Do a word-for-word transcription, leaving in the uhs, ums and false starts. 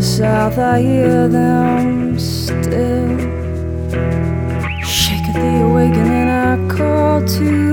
south, I hear them still. Shake at the awakening, I call to you.